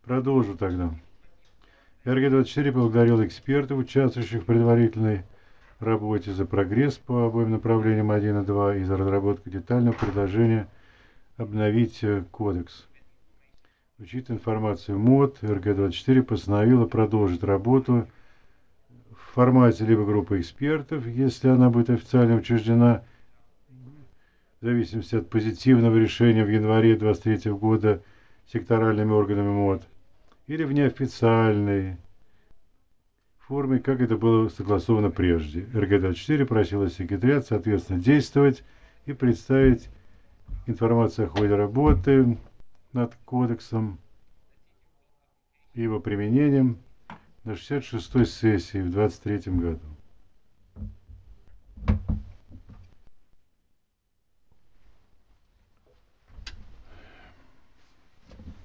Продолжу тогда. РГ-24 поблагодарил экспертов, участвующих в предварительной работе, за прогресс по обоим направлениям 1 и 2 и за разработку детального предложения обновить кодекс. Учитывая информацию МОД, РГ-24 постановила продолжить работу в формате либо группы экспертов, если она будет официально учреждена, в зависимости от позитивного решения в январе 2023 года секторальными органами МОД, или в неофициальной форме, как это было согласовано прежде. РГ-24 просила секретариат, соответственно, действовать и представить информацию о ходе работы над кодексом и его применением на 66-й сессии в 2023 году.